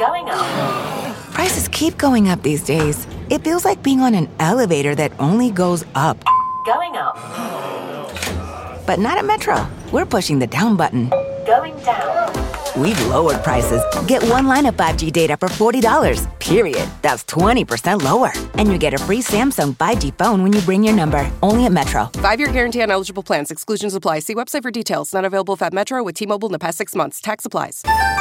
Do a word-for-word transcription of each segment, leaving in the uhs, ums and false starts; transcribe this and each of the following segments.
Going up. Prices keep going up these days. It feels like being on an elevator that only goes up. Going up. But not at Metro. We're pushing the down button. Going down. We've lowered prices. Get one line of five G data for forty dollars, period. That's twenty percent lower. And you get a free Samsung five G phone when you bring your number. Only at Metro. Five-year guarantee on eligible plans. Exclusions apply. See website for details. Not available if at Metro with T-Mobile in the past six months. Tax applies.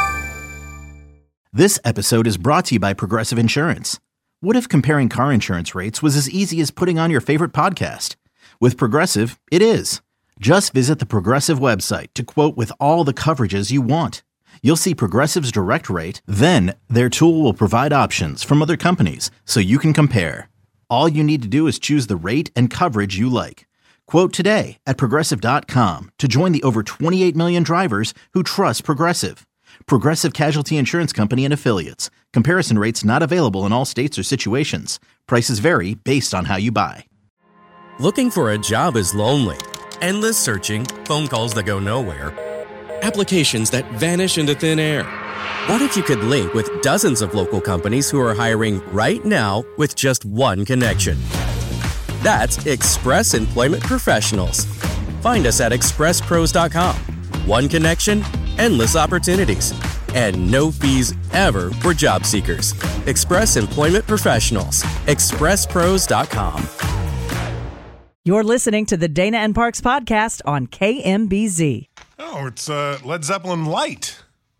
This episode is brought to you by Progressive Insurance. What if comparing car insurance rates was as easy as putting on your favorite podcast? With Progressive, it is. Just visit the Progressive website to quote with all the coverages you want. You'll see Progressive's direct rate, then their tool will provide options from other companies so you can compare. All you need to do is choose the rate and coverage you like. Quote today at Progressive dot com to join the over twenty-eight million drivers who trust Progressive. Progressive Casualty Insurance Company and Affiliates. Comparison rates not available in all states or situations. Prices vary based on how you buy. Looking for a job is lonely. Endless searching, phone calls that go nowhere, applications that vanish into thin air. What if you could link with dozens of local companies who are hiring right now with just one connection? That's Express Employment Professionals. Find us at express pros dot com. One connection, endless opportunities, and no fees ever for job seekers. Express Employment Professionals. express pros dot com. You're listening to the Dana and Parks podcast on K M B Z. Oh, it's uh, Led Zeppelin Light.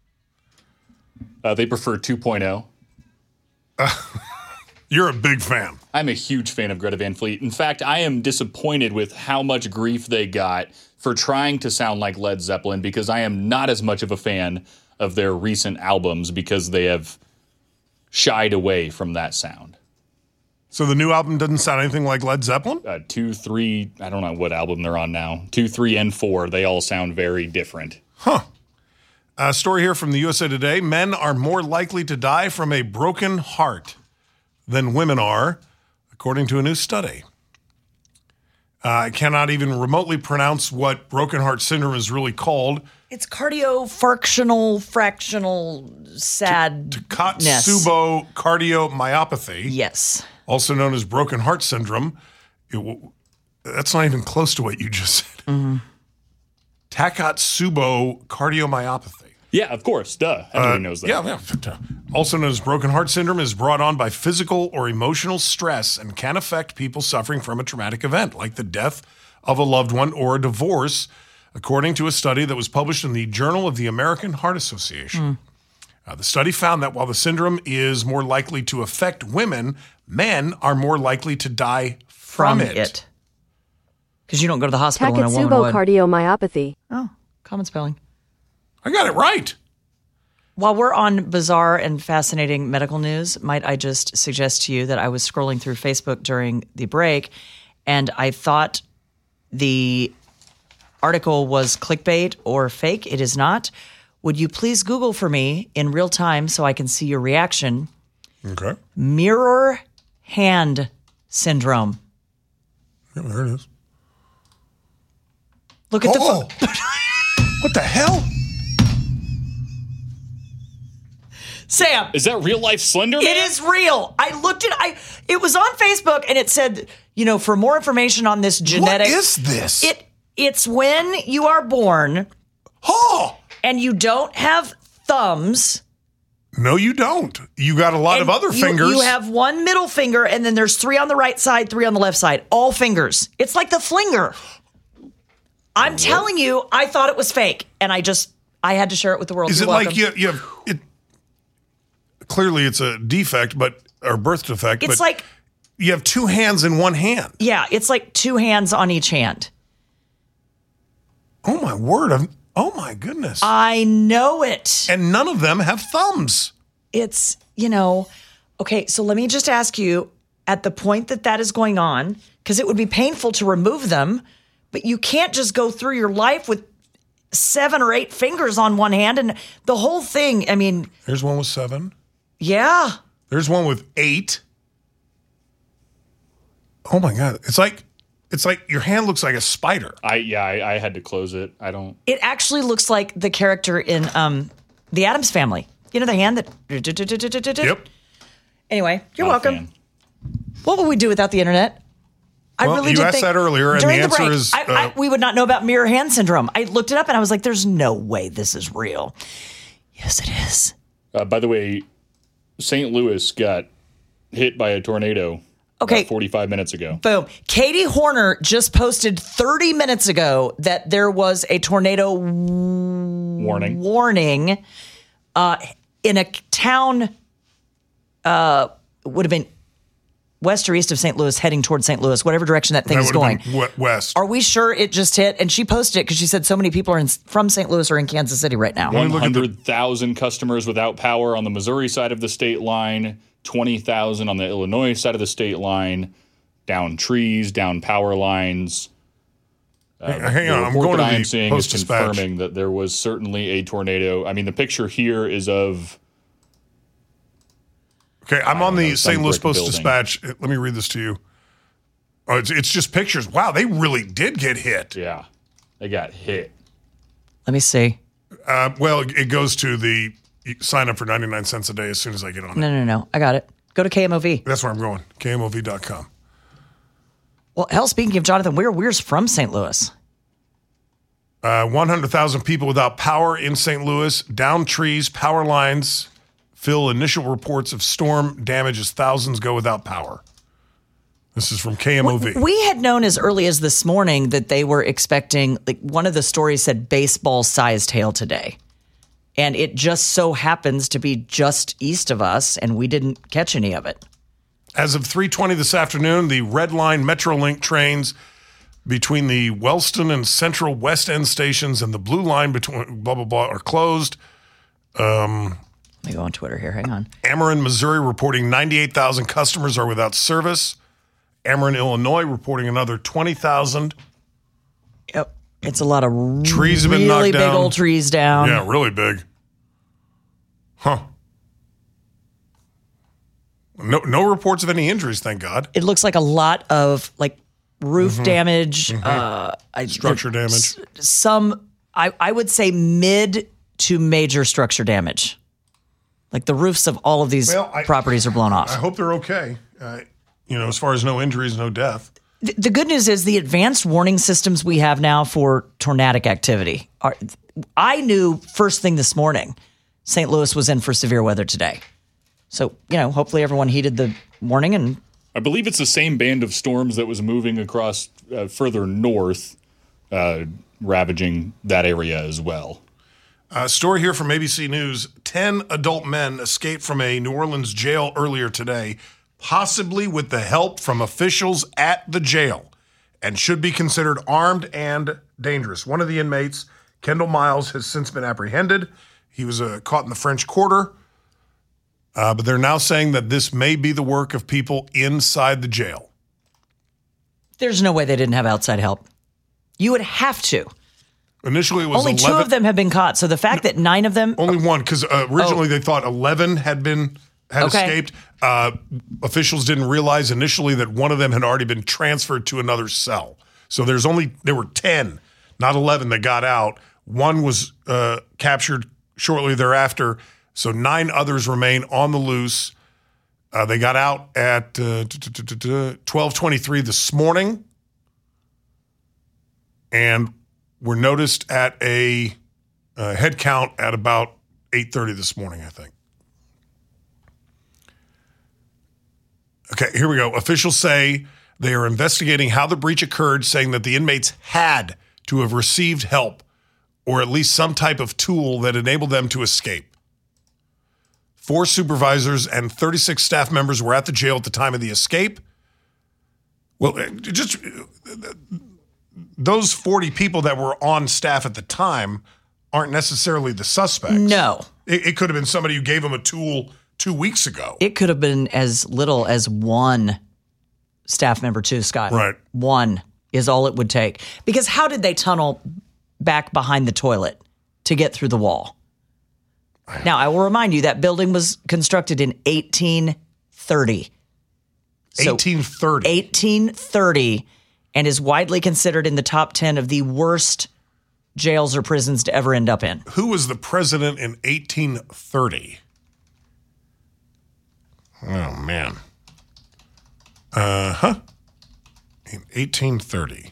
Uh, they prefer two point oh. Uh, you're a big fan. I'm a huge fan of Greta Van Fleet. In fact, I am disappointed with how much grief they got for trying to sound like Led Zeppelin, because I am not as much of a fan of their recent albums because they have shied away from that sound. So the new album doesn't sound anything like Led Zeppelin? Uh, two, three, I don't know what album they're on now. Two, three, and four, they all sound very different. Huh. A story here from the U S A Today. Men are more likely to die from a broken heart than women are, according to a new study. Uh, I cannot even remotely pronounce what broken heart syndrome is really called. It's cardiofractional, fractional sadness. Takotsubo cardiomyopathy. Yes. Also known as broken heart syndrome. It w- that's not even close to what you just said. Mm-hmm. Takotsubo cardiomyopathy. Yeah, of course. Duh. Everybody Uh, knows that. Yeah, yeah. Also known as broken heart syndrome, is brought on by physical or emotional stress and can affect people suffering from a traumatic event, like the death of a loved one or a divorce, according to a study that was published in the Journal of the American Heart Association. Mm. Uh, the study found that while the syndrome is more likely to affect women, men are more likely to die from, From it. it. Because you don't go to the hospital when a woman Takotsubo would. cardiomyopathy. Oh, common spelling. I got it right. While we're on bizarre and fascinating medical news, might I just suggest to you that I was scrolling through Facebook during the break, and I thought the article was clickbait or fake. It is not. Would you please Google for me in real time so I can see your reaction? Okay. Mirror hand syndrome. Yeah, there it is. Look at oh, the pho- What the hell? Sam. Is that real life Slender Man? It is real. I looked at I it was on Facebook and it said, you know, for more information on this genetic. What is this? It it's when you are born. Oh. And you don't have thumbs. No, you don't. You got a lot of other you, fingers. You have one middle finger, and then there's three on the right side, three on the left side. All fingers. It's like the flinger. I'm what? telling you, I thought it was fake, and I just I had to share it with the world. Is You're it welcome. like you, you have it? Clearly, it's a defect, but or birth defect. It's but like you have two hands in one hand. Yeah, it's like two hands on each hand. Oh my word! I'm, Oh, my goodness. I know it. And none of them have thumbs. It's, you know, okay, so let me just ask you, at the point that that is going on, because it would be painful to remove them, but you can't just go through your life with seven or eight fingers on one hand and the whole thing, I mean. There's one with seven. Yeah. There's one with eight. Oh, my God. It's like. It's like your hand looks like a spider. I yeah, I, I had to close it. I don't. It actually looks like the character in um, the Addams Family. You know the hand that. Yep. Anyway, you're Not a welcome. fan. What would we do without the internet? I Well, really you did asked think, that earlier, and during the answer break, is, I, I, uh, we would not know about mirror hand syndrome. I looked it up and I was like, "There's no way this is real." Yes, it is. Uh, by the way, Saint Louis got hit by a tornado Okay. about forty-five minutes ago. Boom. Katie Horner just posted thirty minutes ago that there was a tornado Warning. warning uh, in a town, uh, would have been west or east of Saint Louis, heading towards Saint Louis, whatever direction that thing That is would have going. been we- west. Are we sure it just hit? And she posted it because she said so many people are in, from Saint Louis or in Kansas City right now. Let me look at the- one hundred thousand customers without power on the Missouri side of the state line, twenty thousand on the Illinois side of the state line, down trees, down power lines. Uh, Hang- hang the on, I'm report going that to I am the seeing is Post-Dispatch. confirming that there was certainly a tornado. I mean, the picture here is of Okay, I'm on the some Saint Louis brick building. Post-Dispatch. Let me read this to you. Oh, it's, it's just pictures. Wow, they really did get hit. yeah, they got hit. Let me see. Uh, well, it goes to the you sign up for ninety-nine cents a day as soon as I get on it. No, no, no. I got it. Go to K M O V. That's where I'm going, K M O V dot com. Well, hell, speaking of Jonathan Weir, Weir's from Saint Louis. Uh, one hundred thousand people without power in Saint Louis. Down trees, power lines. Fill initial reports of storm damage as thousands go without power. This is from K M O V. We had known as early as this morning that they were expecting, like one of the stories said baseball-sized hail today. And it just so happens to be just east of us, and we didn't catch any of it. As of three twenty this afternoon, the Red Line Metrolink trains between the Wellston and Central West End stations and the Blue Line between blah, blah, blah are closed. Um, Let me go on Twitter here. Hang on. Ameren, Missouri reporting ninety-eight thousand customers are without service. Ameren, Illinois reporting another twenty thousand. Yep. It's a lot of Trees have been really knocked big down. old trees down. Yeah, really big. Huh. No, no reports of any injuries, thank God. It looks like a lot of like roof damage, uh, I- Structure there- damage. s- Some, I, I would say mid to major structure damage. Like the roofs of all of these Well, I- properties are blown off. I hope they're okay. Uh, you know, as far as no injuries, no death. The, the good news is the advanced warning systems we have now for tornadic activity are. I knew first thing this morning, Saint Louis was in for severe weather today. So, you know, hopefully everyone heeded the warning and I believe it's the same band of storms that was moving across uh, further north, uh, ravaging that area as well. Uh, story here from A B C News. Ten adult men escaped from a New Orleans jail earlier today, possibly with the help from officials at the jail, and should be considered armed and dangerous. One of the inmates, Kendall Miles, has since been apprehended. He was uh, caught in the French Quarter, uh, but they're now saying that this may be the work of people inside the jail. there's no way they didn't have outside help. You would have to. Initially, it was Only eleven. two of them have been caught. So the fact that nine of them. Only one, because uh, originally Oh. they thought eleven had been had Okay. escaped. Uh, officials didn't realize initially that one of them had already been transferred to another cell. So there's only there were ten, not eleven, that got out. One was uh, captured shortly thereafter. So nine others remain on the loose. Uh, they got out at uh, twelve twenty-three this morning, and were noticed at a uh, head count at about eight thirty this morning, I think. Okay, here we go. Officials say they are investigating how the breach occurred, saying that the inmates had to have received help or at least some type of tool that enabled them to escape. Four supervisors and thirty-six staff members were at the jail at the time of the escape. Well, just those forty people that were on staff at the time aren't necessarily the suspects. No. It, it could have been somebody who gave them a tool two weeks ago. It could have been as little as one staff member, too, Scott. Right. One is all it would take. Because how did they tunnel back behind the toilet to get through the wall? Now, I will remind you that building was constructed in eighteen thirty. So eighteen thirty. eighteen thirty, and is widely considered in the top ten of the worst jails or prisons to ever end up in. Who was the president in eighteen thirty? Oh, man. Uh-huh. In eighteen thirty.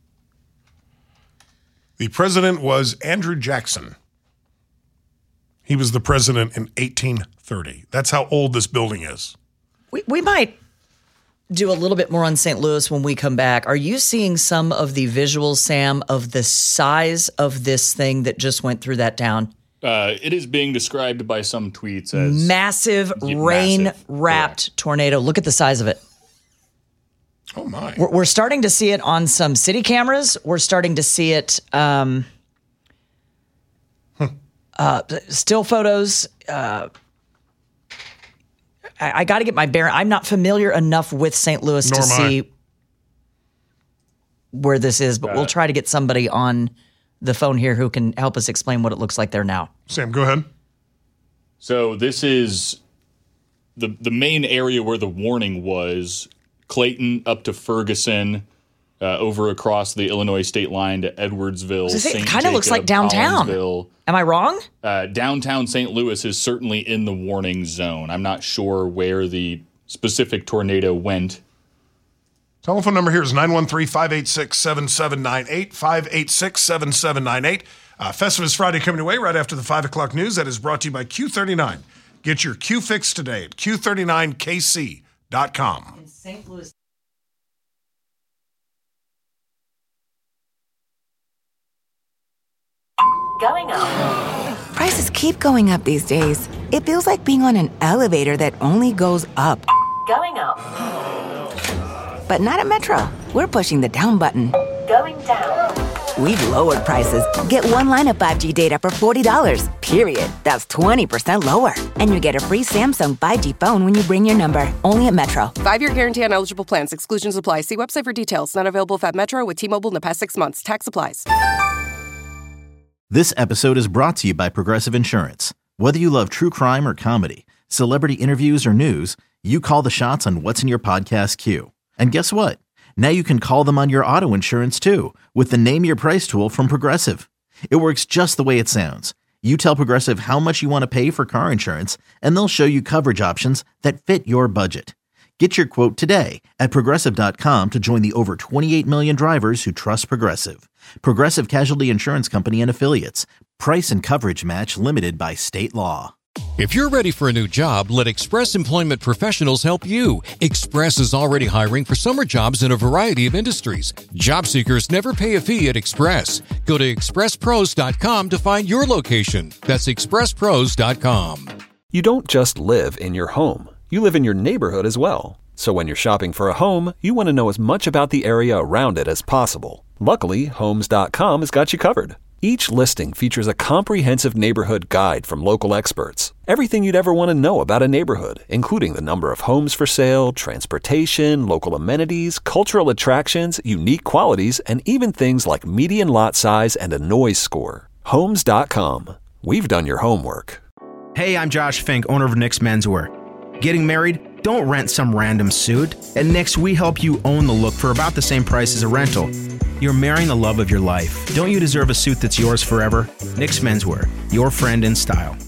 The president was Andrew Jackson. He was the president in eighteen thirty. That's how old this building is. We we might do a little bit more on Saint Louis when we come back. Are you seeing some of the visuals, Sam, of the size of this thing that just went through that town? Uh, it is being described by some tweets as massive, yeah, rain-wrapped massive. tornado. Look at the size of it. Oh, my. We're, we're starting to see it on some city cameras. We're starting to see it, um, hmm. uh, still photos. Uh, I, I got to get my bearing. I'm not familiar enough with Saint Louis Nor to see where this is, but uh, we'll try to get somebody on the phone here who can help us explain what it looks like there now. Sam, go ahead. So this is the the main area where the warning was. Clayton up to Ferguson, uh, over across the Illinois state line to Edwardsville. Say, it kind of looks like downtown. Am I wrong? Uh, downtown Saint Louis is certainly in the warning zone. I'm not sure where the specific tornado went. Telephone number here is nine one three, five eight six, seven seven nine eight, five eight six, seven seven nine eight. Uh, Festivus Friday coming away right after the five o'clock news. That is brought to you by Q thirty-nine. Get your Q fix today at Q thirty-nine K C dot com. In Saint Louis. Going up. Prices keep going up these days. It feels like being on an elevator that only goes up. Going up. But not at Metro. We're pushing the down button. Going down. We've lowered prices. Get one line of five G data for forty dollars, period. That's twenty percent lower. And you get a free Samsung five G phone when you bring your number. Only at Metro. Five-year guarantee on eligible plans. Exclusions apply. See website for details. Not available at Metro with T-Mobile in the past six months. Tax applies. This episode is brought to you by Progressive Insurance. Whether you love true crime or comedy, celebrity interviews or news, you call the shots on what's in your podcast queue. And guess what? Now you can call them on your auto insurance too with the Name Your Price tool from Progressive. It works just the way it sounds. You tell Progressive how much you want to pay for car insurance, and they'll show you coverage options that fit your budget. Get your quote today at Progressive dot com to join the over twenty-eight million drivers who trust Progressive. Progressive Casualty Insurance Company and Affiliates. Price and coverage match limited by state law. If you're ready for a new job, let Express Employment Professionals help you. Express is already hiring for summer jobs in a variety of industries. Job seekers never pay a fee at Express. Go to express pros dot com to find your location. That's express pros dot com. You don't just live in your home. You live in your neighborhood as well. So when you're shopping for a home, you want to know as much about the area around it as possible. Luckily, homes dot com has got you covered. Each listing features a comprehensive neighborhood guide from local experts. Everything you'd ever want to know about a neighborhood, including the number of homes for sale, transportation, local amenities, cultural attractions, unique qualities, and even things like median lot size and a noise score. homes dot com. We've done your homework. Hey, I'm Josh Fink, owner of Nick's Menswear. Getting married? Don't rent some random suit. At Nick's, we help you own the look for about the same price as a rental. You're marrying the love of your life. Don't you deserve a suit that's yours forever? Nick's Menswear, your friend in style.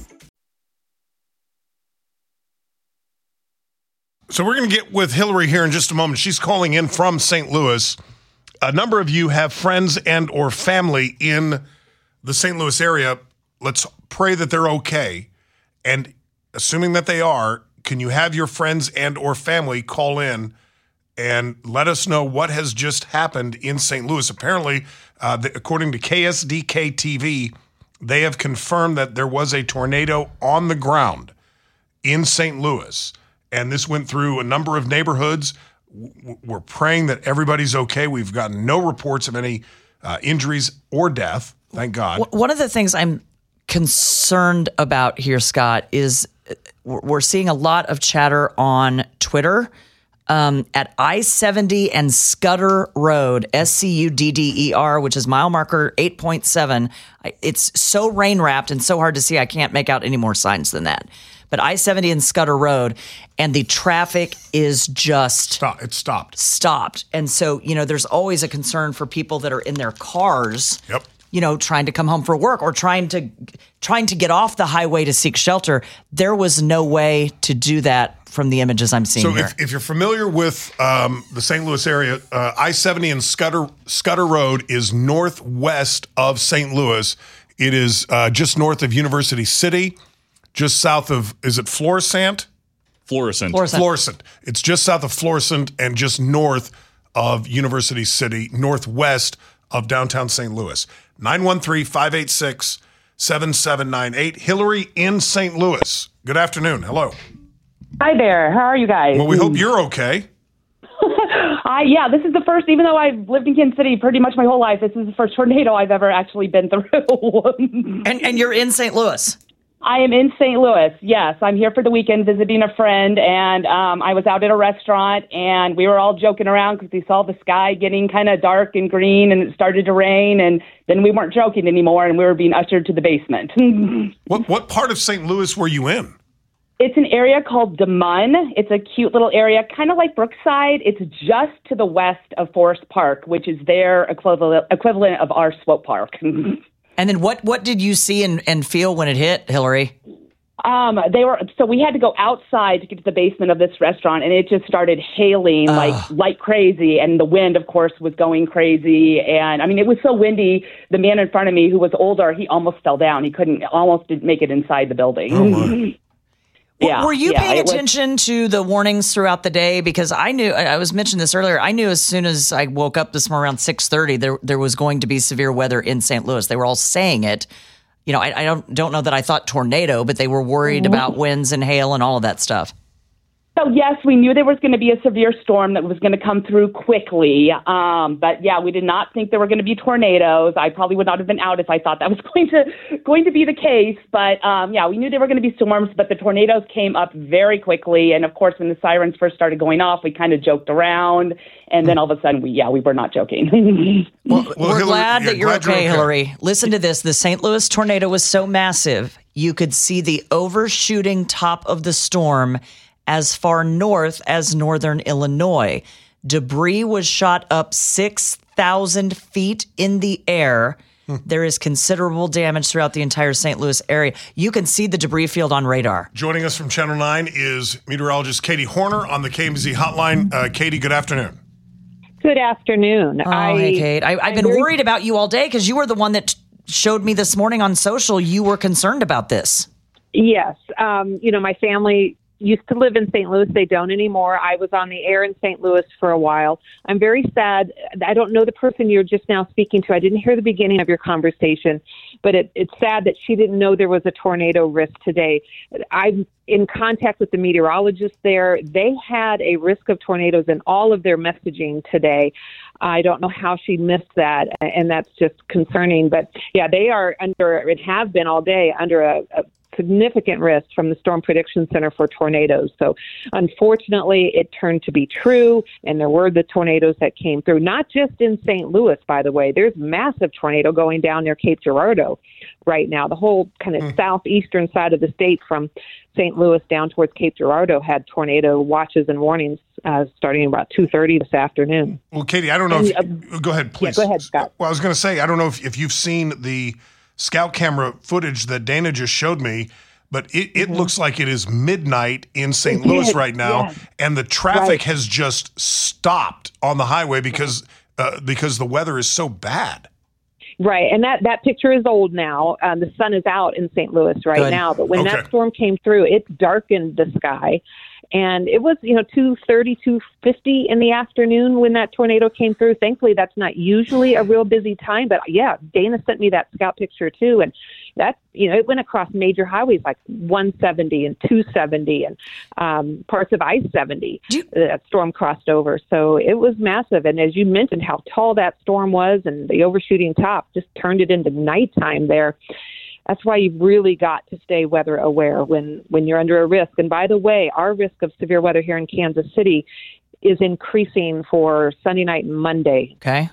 So we're going to get with Hillary here in just a moment. She's calling in from Saint Louis. A number of you have friends and or family in the Saint Louis area. Let's pray that they're okay. And assuming that they are, can you have your friends and or family call in and let us know what has just happened in Saint Louis? Apparently, uh, the, according to K S D K T V, they have confirmed that there was a tornado on the ground in Saint Louis. And this went through a number of neighborhoods. We're praying that everybody's okay. We've gotten no reports of any uh, injuries or death, thank God. One of the things I'm concerned about here, Scott, is we're seeing a lot of chatter on Twitter um, at I seventy and Scudder Road, S C U D D E R, which is mile marker eight point seven. It's so rain-wrapped and so hard to see, I can't make out any more signs than that. But I seventy and Scudder Road, and the traffic is just... Stop. It stopped. Stopped. And so, you know, there's always a concern for people that are in their cars. Yep. you know, trying to come home for work or trying to trying to get off the highway to seek shelter. There was no way to do that from the images I'm seeing so here. if, if you're familiar with um, the Saint Louis area, uh, I seventy and Scudder, Scudder Road is northwest of Saint Louis. It is uh, just north of University City, just south of, is it Florissant? Florissant. Florissant. Florissant. It's just south of Florissant and just north of University City, northwest of downtown Saint Louis. nine one three, five eight six, seven seven nine eight. Hillary in Saint Louis. Good afternoon. Hello. Hi there. How are you guys? Well, we hope you're okay. I, yeah, this is the first, even though I've lived in Kansas City pretty much my whole life, this is the first tornado I've ever actually been through. and, and you're in Saint Louis? I am in Saint Louis, yes. I'm here for the weekend visiting a friend, and um, I was out at a restaurant, and we were all joking around because we saw the sky getting kind of dark and green, and it started to rain, and then we weren't joking anymore, and we were being ushered to the basement. What what part of Saint Louis were you in? It's an area called Des Moines. It's a cute little area, kind of like Brookside. It's just to the west of Forest Park, which is their equivalent equivalent of our Swope Park. And then what, what did you see and, and feel when it hit, Hillary? Um, they were so we had to go outside to get to the basement of this restaurant, and it just started hailing like Ugh. like crazy. And the wind, of course, was going crazy. And I mean, it was so windy. The man in front of me, who was older, he almost fell down. He couldn't almost didn't make it inside the building. Oh my. Yeah, Were you yeah, paying it was- attention to the warnings throughout the day? Because I knew, I was mentioning this earlier, I knew as soon as I woke up this morning around six thirty, there there was going to be severe weather in Saint Louis. They were all saying it. You know, I, I don't don't know that I thought tornado, but they were worried about winds and hail and all of that stuff. So, yes, we knew there was going to be a severe storm that was going to come through quickly. Um, but, yeah, we did not think there were going to be tornadoes. I probably would not have been out if I thought that was going to going to be the case. But, um, yeah, we knew there were going to be storms, but the tornadoes came up very quickly. And, of course, when the sirens first started going off, we kind of joked around. And then all of a sudden, we yeah, we were not joking. Well, Well, we're Hillary, glad yeah, that you're glad you're okay, okay. Hillary. Listen to this. The Saint Louis tornado was so massive, you could see the overshooting top of the storm as far north as northern Illinois. Debris was shot up six thousand feet in the air. There is considerable damage throughout the entire Saint Louis area. You can see the debris field on radar. Joining us from Channel nine is meteorologist Katie Horner on the K M Z hotline. Uh, Katie, good afternoon. Good afternoon. Oh, I, hey, Kate. I, I've I'm been very- worried about you all day because you were the one that t- showed me this morning on social. You were concerned about this. Yes. Um, you know, my family used to live in Saint Louis. They don't anymore. I was on the air in Saint Louis for a while. I'm very sad. I don't know the person you're just now speaking to. I didn't hear the beginning of your conversation, but it, it's sad that she didn't know there was a tornado risk today. I'm in contact with the meteorologists there. They had a risk of tornadoes in all of their messaging today. I don't know how she missed that, and that's just concerning. But yeah, they are under, it have been all day, under a, a significant risk from the Storm Prediction Center for tornadoes. So unfortunately, it turned to be true, and there were the tornadoes that came through, not just in Saint Louis, by the way. There's massive tornado going down near Cape Girardeau right now. The whole kind of mm. southeastern side of the state from Saint Louis down towards Cape Girardeau had tornado watches and warnings uh, starting about two thirty this afternoon. Well, Katie, I don't know And, if... uh, go ahead, please. Yeah, go ahead, Scott. Well, I was going to say, I don't know if, if you've seen the scout camera footage that Dana just showed me, but it, it mm-hmm. looks like it is midnight in Saint Louis did, right now, yeah. and the traffic Right. has just stopped on the highway because uh, because the weather is so bad. Right, and that, that picture is old now. Um, the sun is out in Saint Louis right Good. now, but when Okay. that storm came through, it darkened the sky. And it was, you know, two thirty, two fifty in the afternoon when that tornado came through. Thankfully, that's not usually a real busy time. But, yeah, Dana sent me that scout picture, too. And that, you know, it went across major highways like one seventy and two seventy and um, parts of I seventy. You- That storm crossed over. So it was massive. And as you mentioned, how tall that storm was and the overshooting top just turned it into nighttime there. That's why you've really got to stay weather aware when, when you're under a risk. And by the way, our risk of severe weather here in Kansas City is increasing for Sunday night and Monday. Okay.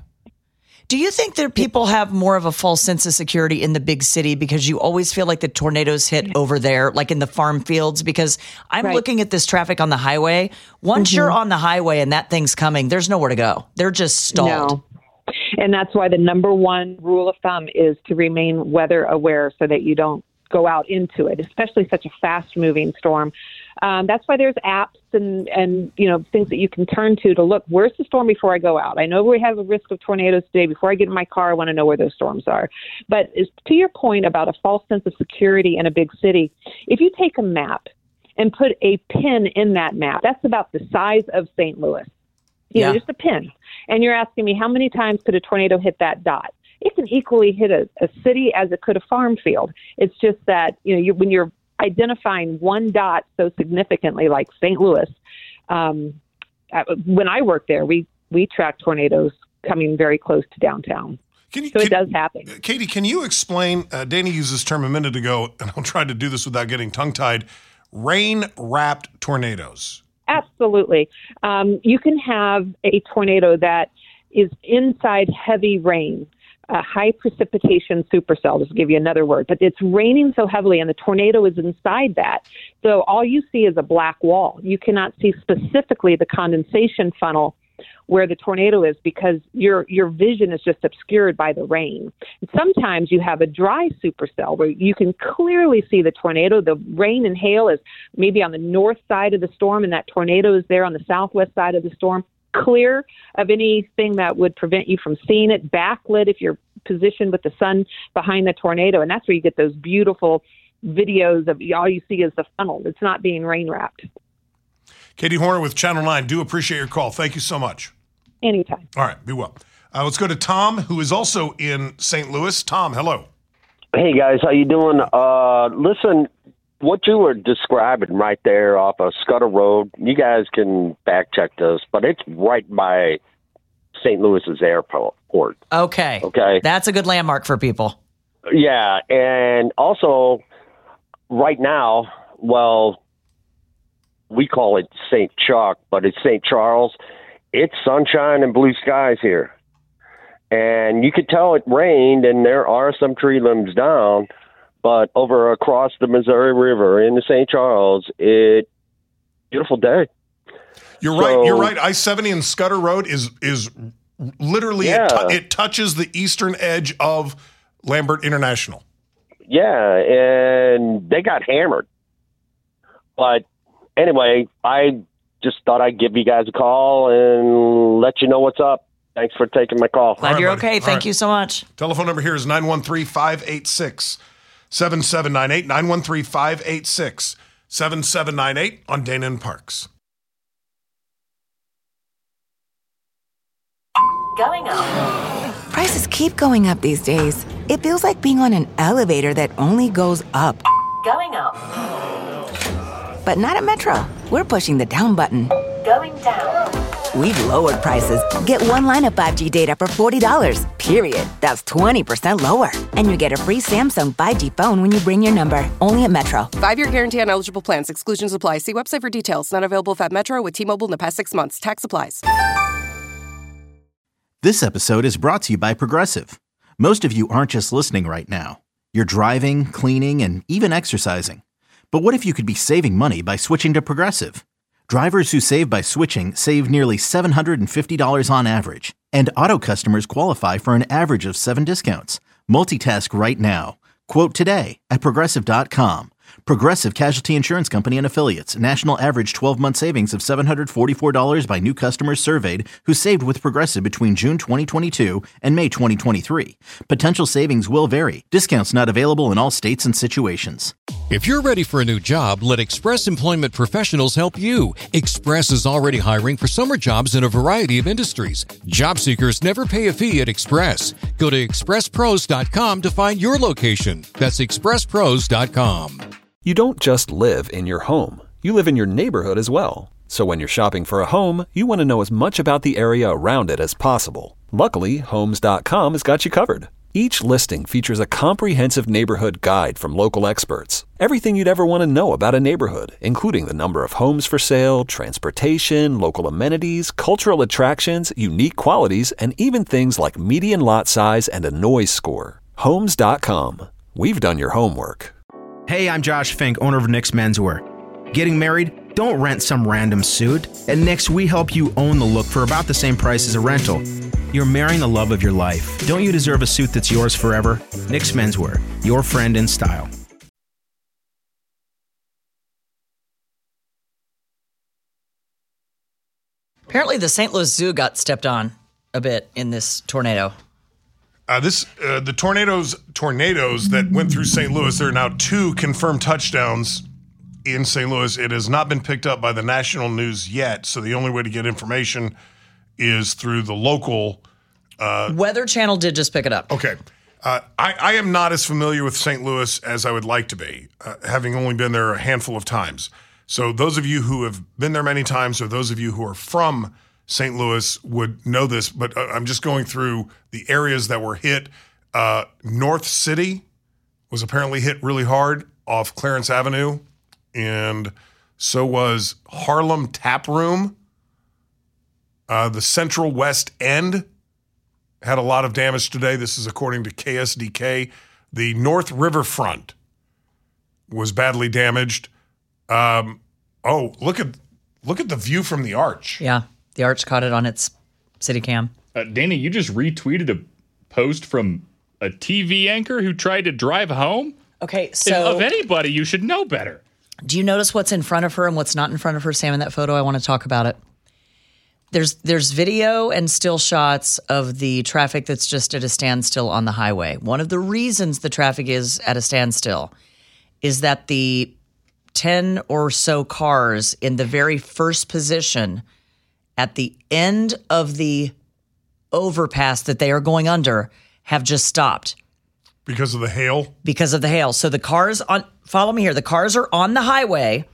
Do you think that people have more of a false sense of security in the big city because you always feel like the tornadoes hit over there, like in the farm fields? Because I'm Right. looking at this traffic on the highway. Once Mm-hmm. you're on the highway and that thing's coming, there's nowhere to go. They're just stalled. No. And that's why the number one rule of thumb is to remain weather aware so that you don't go out into it, especially such a fast-moving storm. Um, that's why there's apps and, and, you know, things that you can turn to to look, where's the storm before I go out? I know we have a risk of tornadoes today. Before I get in my car, I want to know where those storms are. But as, to your point about a false sense of security in a big city, if you take a map and put a pin in that map, that's about the size of Saint Louis. You Yeah. know, just a pin. And you're asking me, how many times could a tornado hit that dot? It can equally hit a, a city as it could a farm field. It's just that, you know, you, when you're identifying one dot so significantly like Saint Louis, um, when I worked there, we, we tracked tornadoes coming very close to downtown. Can you, so can, it does happen. Katie, can you explain, uh, Danny used this term a minute ago, and I'll try to do this without getting tongue-tied, rain-wrapped tornadoes. Absolutely. Um, you can have a tornado that is inside heavy rain, a high precipitation supercell, just to give you another word, but it's raining so heavily and the tornado is inside that. So all you see is a black wall. You cannot see specifically the condensation funnel where the tornado is because your your vision is just obscured by the rain. And sometimes you have a dry supercell where you can clearly see the tornado. The rain and hail is maybe on the north side of the storm and that tornado is there on the southwest side of the storm, clear of anything that would prevent you from seeing it, backlit if you're positioned with the sun behind the tornado. And that's where you get those beautiful videos of all you see is the funnel. It's not being rain wrapped. Katie Horner with Channel nine. Do appreciate your call. Thank you so much. Anytime. All right. Be well. Uh, let's go to Tom, who is also in Saint Louis. Tom, hello. Hey, guys. How you doing? Uh, listen, what you were describing right there off of Scudder Road, you guys can back check this, but it's right by Saint Louis's airport. Okay. Okay. That's a good landmark for people. Yeah. And also, right now, well, we call it Saint Chuck, but it's Saint Charles. It's sunshine and blue skies here. And you could tell it rained, and there are some tree limbs down, but over across the Missouri River into Saint Charles, it beautiful day. You're So- right. You're right. I seventy and Scudder Road is is literally Yeah. it, t- it touches the eastern edge of Lambert International. Yeah, and they got hammered. But anyway, I just thought I'd give you guys a call and let you know what's up. Thanks for taking my call. Glad you're okay. Thank you so much. Telephone number here is nine one three, five eight six, seven seven nine eight, nine one three, five eight six, seven seven nine eight on Dana and Parks. Going up. Prices keep going up these days. It feels like being on an elevator that only goes up. Going up. But not at Metro. We're pushing the down button. Going down. We've lowered prices. Get one line of five G data for forty dollars, period. That's twenty percent lower. And you get a free Samsung five G phone when you bring your number. Only at Metro. Five-year guarantee on eligible plans. Exclusions apply. See website for details. Not available if at Metro with T-Mobile in the past six months. Tax applies. This episode is brought to you by Progressive. Most of you aren't just listening right now. You're driving, cleaning, and even exercising. But what if you could be saving money by switching to Progressive? Drivers who save by switching save nearly seven hundred fifty dollars on average. And auto customers qualify for an average of seven discounts. Multitask right now. Quote today at Progressive dot com. Progressive Casualty Insurance Company and Affiliates. National average twelve-month savings of seven hundred forty-four dollars by new customers surveyed who saved with Progressive between June twenty twenty-two and May twenty twenty-three. Potential savings will vary. Discounts not available in all states and situations. If you're ready for a new job, let Express Employment Professionals help you. Express is already hiring for summer jobs in a variety of industries. Job seekers never pay a fee at Express. Go to express pros dot com to find your location. That's express pros dot com. You don't just live in your home. You live in your neighborhood as well. So when you're shopping for a home, you want to know as much about the area around it as possible. Luckily, homes dot com has got you covered. Each listing features a comprehensive neighborhood guide from local experts. Everything you'd ever want to know about a neighborhood, including the number of homes for sale, transportation, local amenities, cultural attractions, unique qualities, and even things like median lot size and a noise score. homes dot com. We've done your homework. Hey, I'm Josh Fink, owner of Nick's Menswear. Getting married? Don't rent some random suit. At Nick's, we help you own the look for about the same price as a rental. You're marrying the love of your life. Don't you deserve a suit that's yours forever? Nick's Menswear, your friend in style. Apparently, the Saint Louis Zoo got stepped on a bit in this tornado. Uh, this uh, the tornadoes tornadoes that went through Saint Louis. There are now two confirmed touchdowns in Saint Louis. It has not been picked up by the national news yet, so the only way to get information is through the local. Uh, Weather Channel did just pick it up. Okay. Uh, I, I am not as familiar with Saint Louis as I would like to be, uh, having only been there a handful of times. So those of you who have been there many times, or those of you who are from Saint Louis would know this, but uh, I'm just going through the areas that were hit. Uh, North City was apparently hit really hard off Clarence Avenue, and so was Harlem Tap Room. Uh, the Central West End had a lot of damage today. This is according to K S D K. The North Riverfront was badly damaged. Um, oh, look at look at the view from the Arch. Yeah, the Arch caught it on its city cam. Uh, Danny, you just retweeted a post from a T V anchor who tried to drive home? Okay, so... If, of anybody, you should know better. Do you notice what's in front of her and what's not in front of her, Sam, in that photo? I want to talk about it. There's there's video and still shots of the traffic that's just at a standstill on the highway. One of the reasons the traffic is at a standstill is that the ten or so cars in the very first position at the end of the overpass that they are going under have just stopped. Because of the hail? Because of the hail. So the cars on, follow me here, the cars are on the highway.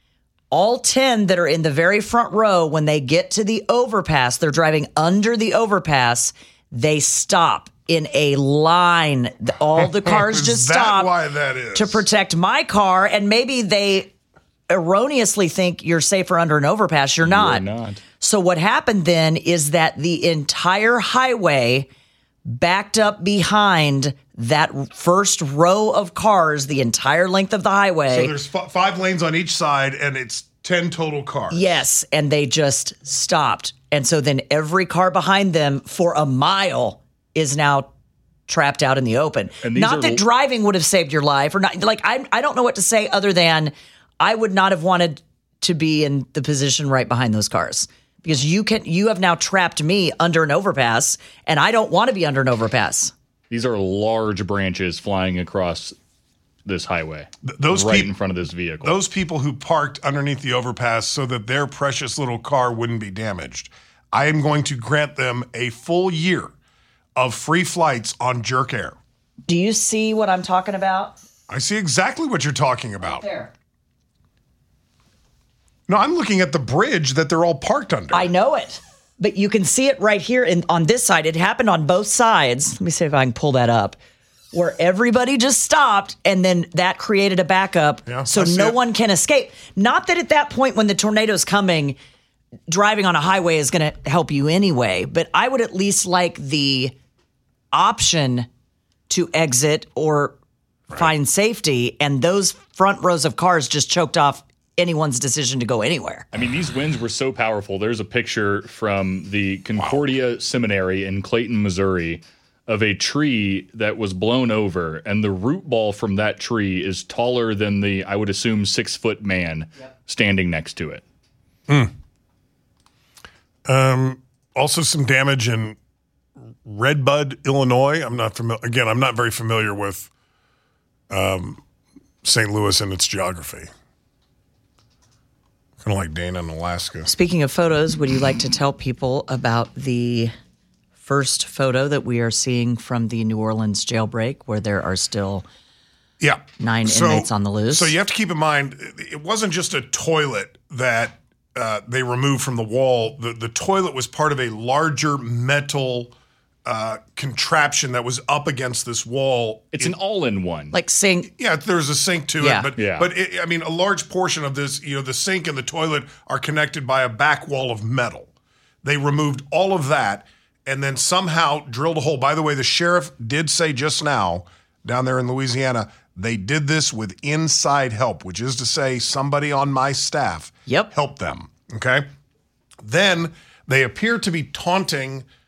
All ten that are in the very front row, when they get to the overpass, they're driving under the overpass, they stop in a line. All the cars Is just that stop why that is? to protect my car, and maybe they erroneously think you're safer under an overpass. You're not. You're not. So what happened then is that the entire highway backed up behind that first row of cars, the entire length of the highway. So there's f- five lanes on each side, and it's ten total cars. Yes, and they just stopped. And so then every car behind them for a mile is now trapped out in the open. And these not are that l- driving would have saved your life, or not. Like I, I don't know what to say other than I would not have wanted to be in the position right behind those cars, because you can you have now trapped me under an overpass, and I don't want to be under an overpass. These are large branches flying across this highway. Th- those right peop- in front of this vehicle. Those people who parked underneath the overpass so that their precious little car wouldn't be damaged, I am going to grant them a full year of free flights on Jerk Air. Do you see what I'm talking about? I see exactly what you're talking about. There. No, I'm looking at the bridge that they're all parked under. I know it, but you can see it right here in, on this side. It happened on both sides. Let me see if I can pull that up, where everybody just stopped, and then that created a backup, Yeah, so I see no it. one can escape. Not that at that point when the tornado's coming, driving on a highway is going to help you anyway, but I would at least like the option to exit or find safety, and those front rows of cars just choked off anyone's decision to go anywhere. I mean, these winds were so powerful. There's a picture from the Concordia Seminary in Clayton, Missouri, of a tree that was blown over, and the root ball from that tree is taller than the, I would assume, six-foot man yep. standing next to it. Hmm. Um, also some damage in Redbud, Illinois. I'm not familiar. Again, I'm not very familiar with um, Saint Louis and its geography. Kind of like Dana in Alaska. Speaking of photos, would you like to tell people about the first photo that we are seeing from the New Orleans jailbreak, where there are still yeah. nine so, inmates on the loose? So you have to keep in mind, it wasn't just a toilet that uh, they removed from the wall. The, the toilet was part of a larger metal uh, contraption that was up against this wall. It's it, an all-in-one. Like sink. Yeah, there's a sink to yeah. it. But, yeah. but it, I mean, a large portion of this, you know, the sink and the toilet are connected by a back wall of metal. They removed all of that and then somehow drilled a hole. By the way, the sheriff did say just now, down there in Louisiana, they did this with inside help, which is to say somebody on my staff yep. helped them, okay? Then they appear to be taunting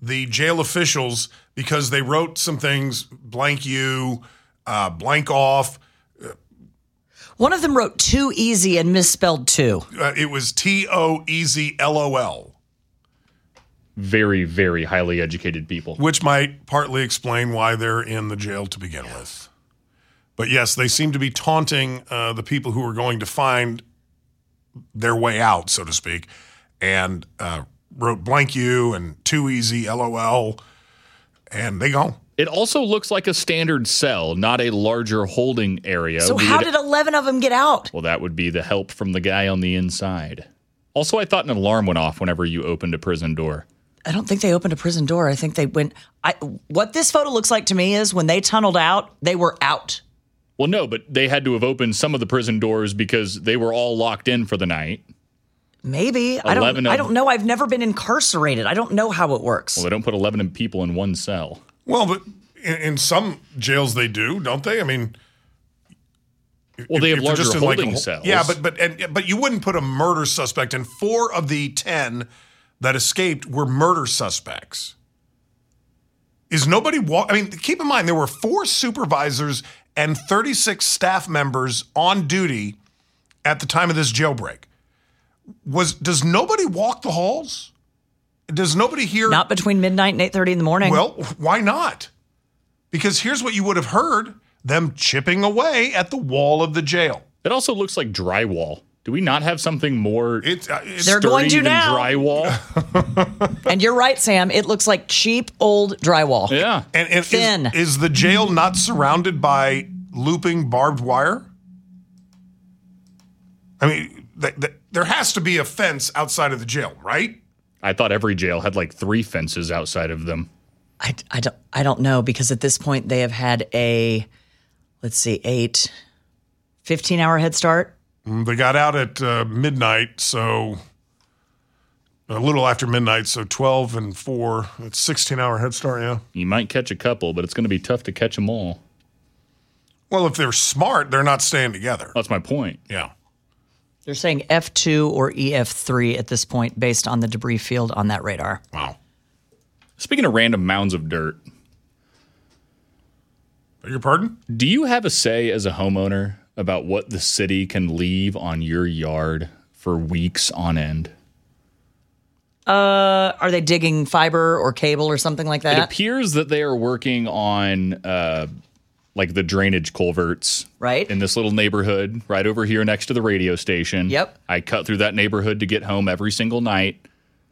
the jail officials because they wrote some things, blank you, uh, blank off. One of them wrote too easy and misspelled too. Uh, it was T O E Z L O L. Very, very highly educated people. Which might partly explain why they're in the jail to begin with. But yes, they seem to be taunting uh, the people who are going to find their way out, so to speak, and uh, wrote blank you and too easy, L O L, and they go. It also looks like a standard cell, not a larger holding area. So We how would- did eleven of them get out? Well, that would be the help from the guy on the inside. Also, I thought an alarm went off whenever you opened a prison door. I don't think they opened a prison door. I think they went. I, what this photo looks like to me is when they tunneled out, they were out. Well, no, but they had to have opened some of the prison doors because they were all locked in for the night. Maybe. I eleven don't. of- I don't know. I've never been incarcerated. I don't know how it works. Well, they don't put eleven people in one cell. Well, but in, in some jails they do, don't they? I mean, Well, they have if you're larger just in, like, holding a- cells. Yeah, but but and, but you wouldn't put a murder suspect in. Four of the ten that escaped were murder suspects. Is nobody walk? I mean, keep in mind there were four supervisors and thirty-six staff members on duty at the time of this jailbreak. Was does nobody walk the halls? Does nobody hear? Not between midnight and eight thirty in the morning. Well, why not? Because here's what you would have heard: them chipping away at the wall of the jail. It also looks like drywall. Do we not have something more It's, uh, it's They're going to sturdy than now. drywall? And you're right, Sam. It looks like cheap old drywall. Yeah. And, and Thin. Is, is the jail not surrounded by looping barbed wire? I mean, th- th- there has to be a fence outside of the jail, right? I thought every jail had like three fences outside of them. I, I, don't, I don't know because at this point they have had a, let's see, eight, fifteen hour head start. Mm, They got out at uh, midnight, so a little after midnight, so twelve and four. It's sixteen hour head start, yeah. You might catch a couple, but it's going to be tough to catch them all. Well, if they're smart, they're not staying together. That's my point. Yeah. They're saying F two or E F three at this point based on the debris field on that radar. Wow. Speaking of random mounds of dirt, Beg your pardon? do you have a say as a homeowner about what the city can leave on your yard for weeks on end? Uh, are they digging fiber or cable or something like It that? appears that they are working on uh, like the drainage culverts Right. in this little neighborhood right over here next to the radio station. Yep. I cut through that neighborhood to get home every single night.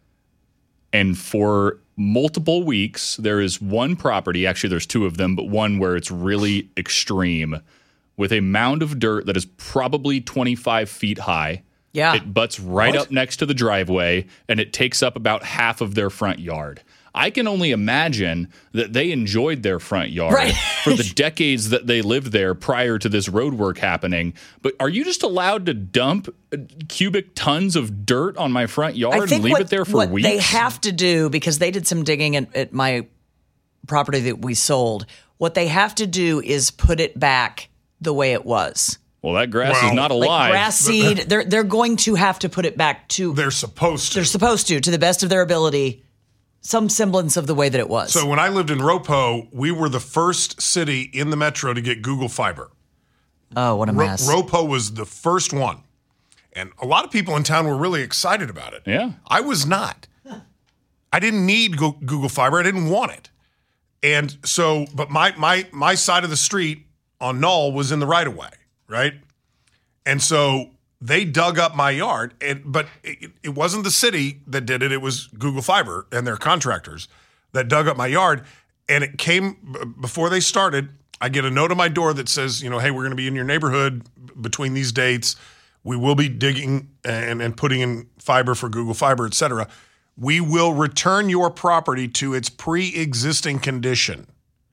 And for multiple weeks, there is one property, actually there's two of them, but one where it's really extreme, with a mound of dirt that is probably twenty-five feet high. Yeah. It butts right What? up next to the driveway, and it takes up about half of their front yard. I can only imagine that they enjoyed their front yard Right. for the decades that they lived there prior to this road work happening. But are you just allowed to dump uh, cubic tons of dirt on my front yard I and think leave what, it there for what weeks? they have to do, because they did some digging at, at my property that we sold, what they have to do is put it back the way it was. Well, that grass Well, is not alive. Like grass seed, they're they're going to have to put it back to They're supposed to. they're supposed to, to the best of their ability, some semblance of the way that it was. So when I lived in Ropo, we were the first city in the metro to get Google Fiber. oh, what a Ro- mess. Ropo was the first one. And a lot of people in town were really excited about it. Yeah. I was not. I didn't need Go- Google Fiber. I didn't want it. And so, but my my my side of the street on Knoll was in the right of way, right? And so they dug up my yard, and but it, it wasn't the city that did it. It was Google Fiber and their contractors that dug up my yard. And it came b- before they started. I get a note on my door that says, you know, hey, we're going to be in your neighborhood b- between these dates. We will be digging and, and putting in fiber for Google Fiber, et cetera. We will return your property to its pre-existing condition.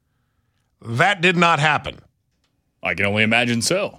That did not happen. I can only imagine so.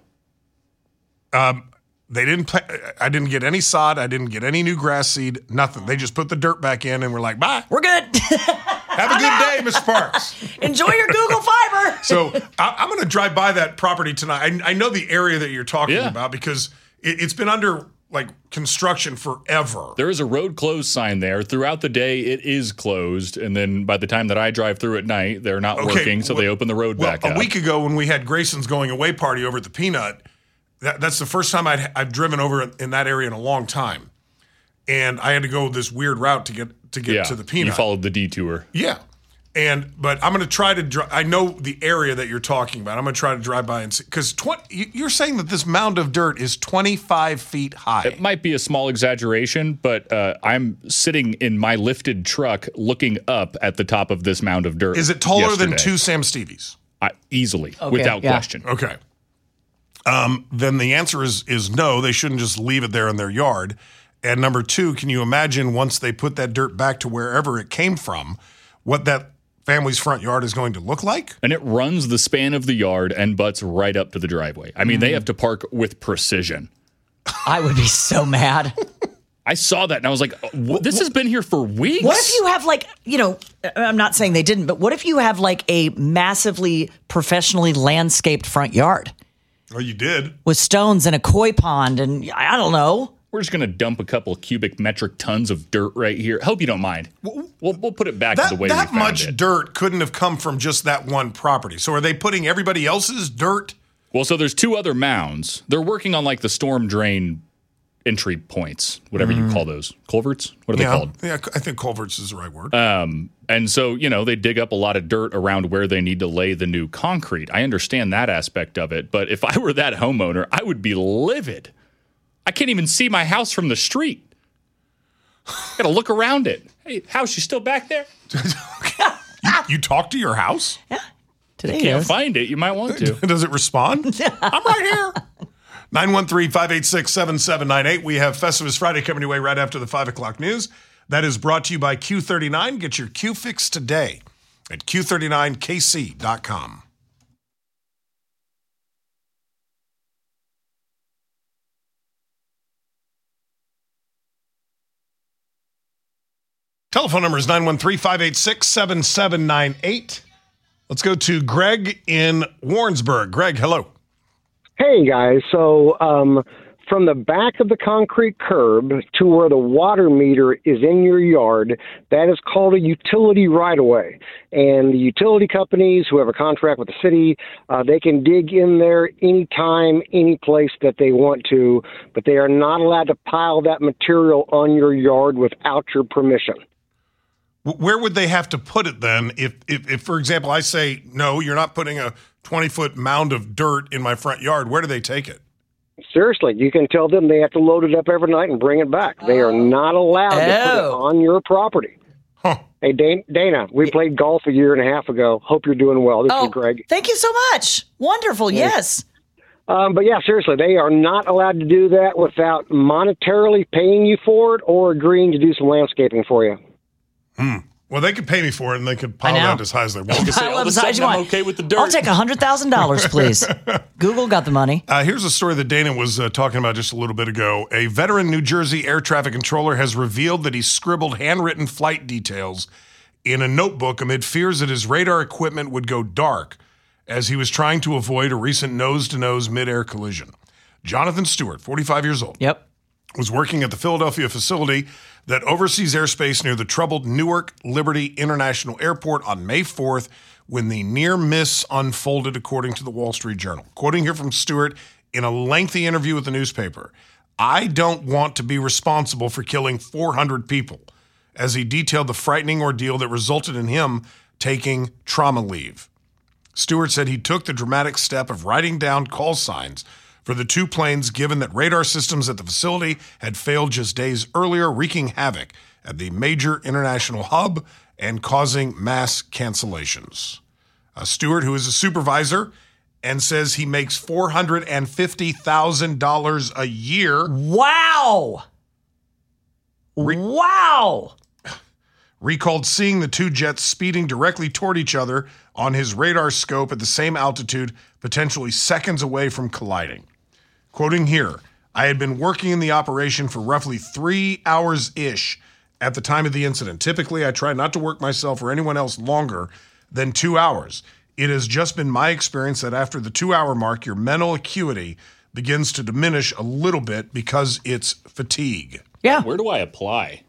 Um, they didn't. Pla- I didn't get any sod. I didn't get any new grass seed. Nothing. They just put the dirt back in, and we're like, "Bye, We're good. have a good day, Mister Parks." Enjoy your Google Fiber. So I, I'm going to drive by that property tonight. I, I know the area that you're talking Yeah. about because it, it's been under like construction forever. There is a road closed sign there. Throughout the day, it is closed. And then by the time that I drive through at night, they're not Okay, working, so well- they open the road Well, back a up. week ago when we had Grayson's going away party over at the Peanut, that, that's the first time I'd, I've driven over in that area in a long time. And I had to go this weird route to get to get yeah, to the Peanut. you followed the detour. Yeah. And but I'm going to try to dri- I know the area that you're talking about. I'm going to try to drive by and see cuz twenty you're saying that this mound of dirt is twenty-five feet high. It might be a small exaggeration, but uh, I'm sitting in my lifted truck looking up at the top of this mound of dirt. Is it taller than yesterday. two Sam Stevies? I, easily, Okay, without yeah. question. Okay. Um, then the answer is is no, they shouldn't just leave it there in their yard. And number two, can you imagine once they put that dirt back to wherever it came from, what that family's front yard is going to look like? And it runs the span of the yard and butts right up to the driveway. I mean, Mm. they have to park with precision. I would be so mad. I saw that and I was like, "Wha- this has been here for weeks. What if you have like, you know, I'm not saying they didn't, but what if you have like a massively professionally landscaped front yard Oh, you did. with stones and a koi pond and I don't know. We're just going to dump a couple of cubic metric tons of dirt right here. Hope you don't mind. We'll, we'll put it back That, to the way that we found much it. dirt couldn't have come from just that one property. So are they putting everybody else's dirt? Well, so there's two other mounds. They're working on like the storm drain entry points, whatever you call those. Culverts? What are they yeah, called? Yeah, I think culverts is the right word. Um, and so, you know, they dig up a lot of dirt around where they need to lay the new concrete. I understand that aspect of it. But if I were that homeowner, I would be livid. I can't even see my house from the street. Got to look around it. Hey, house, you still back there? you, you talk to your house? Today Can't is. find it. You might want to. Does it respond? I'm right here. nine one three, five eight six, seven seven nine eight. We have Festivus Friday coming your way right after the five o'clock news. That is brought to you by Q thirty-nine. Get your Q fix today at Q thirty-nine K C dot com. Telephone number is nine one three, five eight six, seven seven nine eight. Let's go to Greg in Warrensburg. Greg, hello. Hey, guys. So um, from the back of the concrete curb to where the water meter is in your yard, that is called a utility right-of-way. And the utility companies who have a contract with the city, uh, they can dig in there anytime, any place that they want to, but they are not allowed to pile that material on your yard without your permission. Where would they have to put it then? If, if, if, for example, I say, no, you're not putting a twenty-foot mound of dirt in my front yard, where do they take it? Seriously, you can tell them they have to load it up every night and bring it back. They are not allowed to put it Oh. on your property. Huh. Hey, Dan- Dana, we played golf a year and a half ago. Hope you're doing well. This Oh, is Greg. thank you so much. Wonderful. Yes. Um, but yeah, seriously, they are not allowed to do that without monetarily paying you for it or agreeing to do some landscaping for you. Hmm. Well, they could pay me for it, and they could pile I know. that as high as they want. Say, all of a sudden, I'm okay with the dirt. I'll take one hundred thousand dollars, please. Google got the money. Uh, here's a story that Dana was uh, talking about just a little bit ago. A veteran New Jersey air traffic controller has revealed that he scribbled handwritten flight details in a notebook amid fears that his radar equipment would go dark as he was trying to avoid a recent nose-to-nose mid-air collision. Jonathan Stewart, forty-five years old, Yep. was working at the Philadelphia facility that oversees airspace near the troubled Newark Liberty International Airport on May fourth when the near miss unfolded, according to the Wall Street Journal. Quoting here from Stewart in a lengthy interview with the newspaper, "I don't want to be responsible for killing four hundred people," as he detailed the frightening ordeal that resulted in him taking trauma leave. Stewart said he took the dramatic step of writing down call signs for the two planes, given that radar systems at the facility had failed just days earlier, wreaking havoc at the major international hub and causing mass cancellations. Uh, Stewart, who is a supervisor and says he makes four hundred fifty thousand dollars a year. Wow. Re- wow. recalled seeing the two jets speeding directly toward each other on his radar scope at the same altitude, potentially seconds away from colliding. Quoting here, "I had been working in the operation for roughly three hours-ish at the time of the incident. Typically, I try not to work myself or anyone else longer than two hours. It has just been my experience that after the two-hour mark, your mental acuity begins to diminish a little bit because it's fatigue. Yeah. Where do I apply?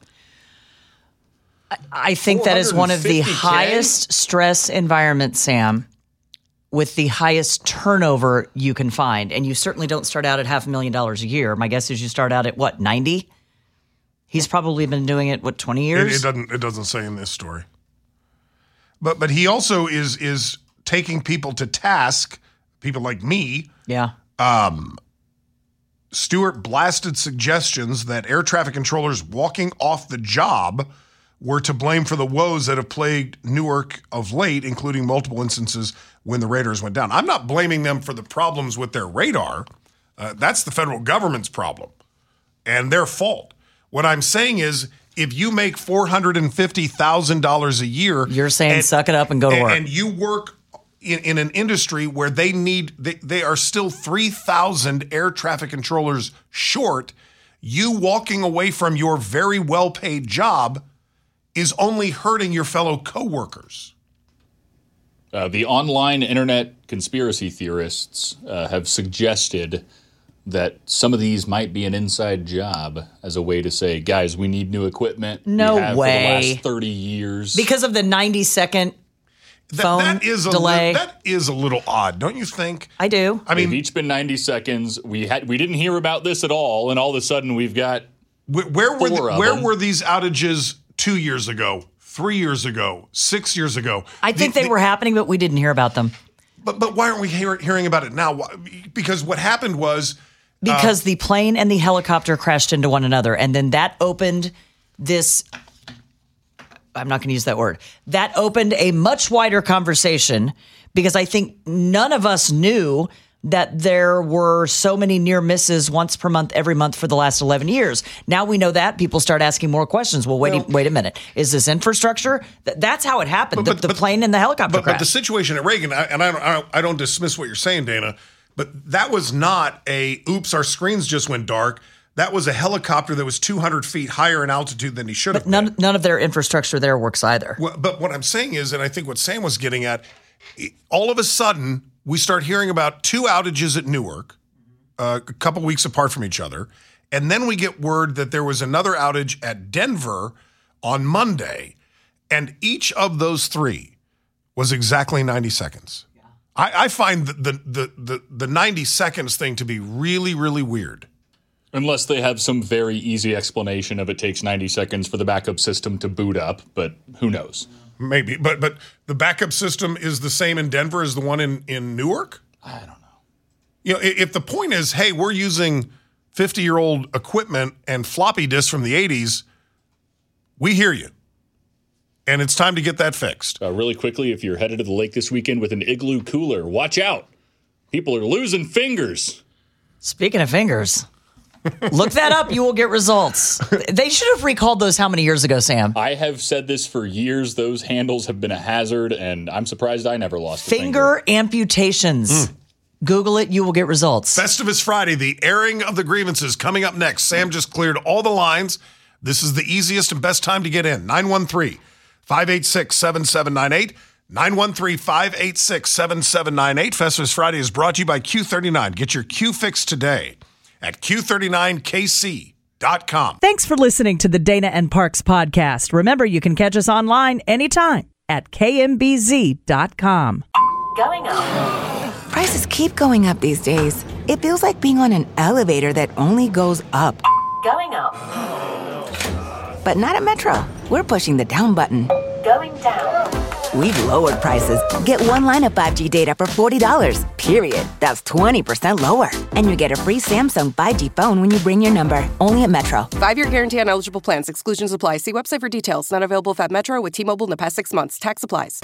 I think that is one of the highest stress environments, Sam, with the highest turnover you can find. And you certainly don't start out at half a million dollars a year. My guess is you start out at what, ninety? He's probably been doing it, what, twenty years? It, it doesn't it doesn't say in this story. But but he also is is taking people to task, people like me. Yeah. Um, Stewart blasted suggestions that air traffic controllers walking off the job were to blame for the woes that have plagued Newark of late, including multiple instances when the radars went down. I'm not blaming them for the problems with their radar. Uh, that's the federal government's problem and their fault. What I'm saying is, if you make four hundred fifty thousand dollars a year, you're saying and, suck it up and go to and, work. And you work in, in an industry where they need, they, they are still three thousand air traffic controllers short, you walking away from your very well-paid job is only hurting your fellow coworkers. Uh, the online internet conspiracy theorists uh, have suggested that some of these might be an inside job as a way to say, guys, we need new equipment. No we have way. For the last thirty years. Because of the ninety second phone that, that is a delay. Li- that is a little odd, don't you think? I do. I mean, they've each been ninety seconds. We had we didn't hear about this at all, and all of a sudden we've got where, where were the, four of where them. were these outages two years ago, three years ago, six years ago? I think The- they the- were happening, but we didn't hear about them. But but why aren't we hear, hearing about it now? Why- Because what happened was Because uh, the plane and the helicopter crashed into one another. And then that opened this, I'm not going to use that word. That opened a much wider conversation because I think none of us knew that there were so many near misses once per month, every month for the last eleven years. Now we know that. People start asking more questions. Well, wait, Well- wait a minute. Is this infrastructure? Th- that's how it happened. But- the but- the plane and the helicopter But, but crash. the situation at Reagan, I- and I don't, I don't I don't dismiss what you're saying, Dana, but that was not a, oops, our screens just went dark. That was a helicopter that was two hundred feet higher in altitude than he should have But none, none of their infrastructure there works either. Well, but what I'm saying is, and I think what Sam was getting at, all of a sudden, we start hearing about two outages at Newark, uh, a couple weeks apart from each other. And then we get word that there was another outage at Denver on Monday. And each of those three was exactly ninety seconds. I, I find the, the, the, the, the ninety seconds thing to be really, really weird. Unless they have some very easy explanation of it takes ninety seconds for the backup system to boot up, but who knows? Maybe, but but the backup system is the same in Denver as the one in, in Newark? I don't know. You know, i- if the point is, hey, we're using fifty-year-old equipment and floppy disks from the eighties, we hear you. And it's time to get that fixed. Uh, really quickly, if you're headed to the lake this weekend with an Igloo cooler, watch out. People are losing fingers. Speaking of fingers, look that up. You will get results. They should have recalled those how many years ago, Sam? I have said this for years. Those handles have been a hazard, and I'm surprised I never lost a finger. Finger amputations. Mm. Google it. You will get results. Festivus Friday, the airing of the grievances coming up next. Sam just cleared all the lines. This is the easiest and best time to get in. nine one three, five eight six, seven seven nine eight. nine one three, five eight six, seven seven nine eight. Festivus Friday is brought to you by Q thirty-nine. Get your Q fix today at Q thirty-nine K C dot com. Thanks for listening to the Dana and Parks podcast. Remember, you can catch us online anytime at K M B Z dot com. Going up. Prices keep going up these days. It feels like being on an elevator that only goes up. Going up. But not at Metro. We're pushing the down button. Going down. We've lowered prices. Get one line of five G data for forty dollars, period. That's twenty percent lower. And you get a free Samsung five G phone when you bring your number. Only at Metro. Five-year guarantee on eligible plans. Exclusions apply. See website for details. Not available if at Metro with T-Mobile in the past six months. Tax applies.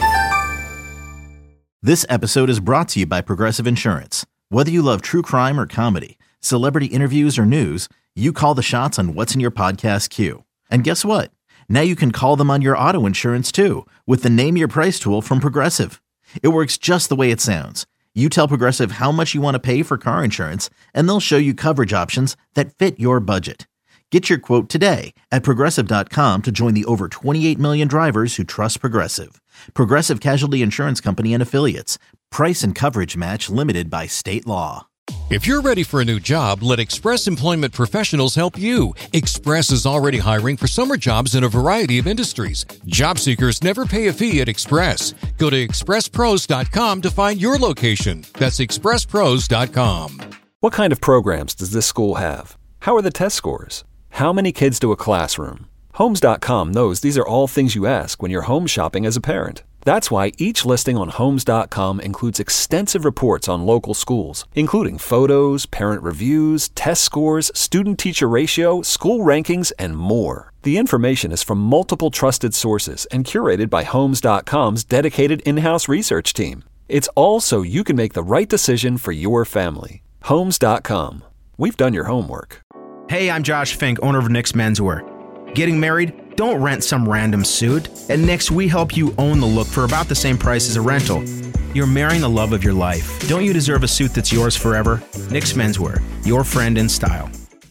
This episode is brought to you by Progressive Insurance. Whether you love true crime or comedy, celebrity interviews or news, you call the shots on what's in your podcast queue. And guess what? Now you can call them on your auto insurance too with the Name Your Price tool from Progressive. It works just the way it sounds. You tell Progressive how much you want to pay for car insurance, and they'll show you coverage options that fit your budget. Get your quote today at Progressive dot com to join the over twenty-eight million drivers who trust Progressive. Progressive Casualty Insurance Company and Affiliates. Price and coverage match limited by state law. If you're ready for a new job, let Express Employment Professionals help you. Express is already hiring for summer jobs in a variety of industries. Job seekers never pay a fee at Express. Go to express pros dot com to find your location. That's express pros dot com. What kind of programs does this school have? How are the test scores? How many kids do a classroom? Homes dot com knows these are all things you ask when you're home shopping as a parent. That's why each listing on Homes dot com includes extensive reports on local schools, including photos, parent reviews, test scores, student-teacher ratio, school rankings, and more. The information is from multiple trusted sources and curated by Homes dot com's dedicated in-house research team. It's all so you can make the right decision for your family. Homes dot com. We've done your homework. Hey, I'm Josh Fink, owner of Nick's Menswear. Getting married? Don't rent some random suit. At Nick's, we help you own the look for about the same price as a rental. You're marrying the love of your life. Don't you deserve a suit that's yours forever? Nick's Menswear, your friend in style.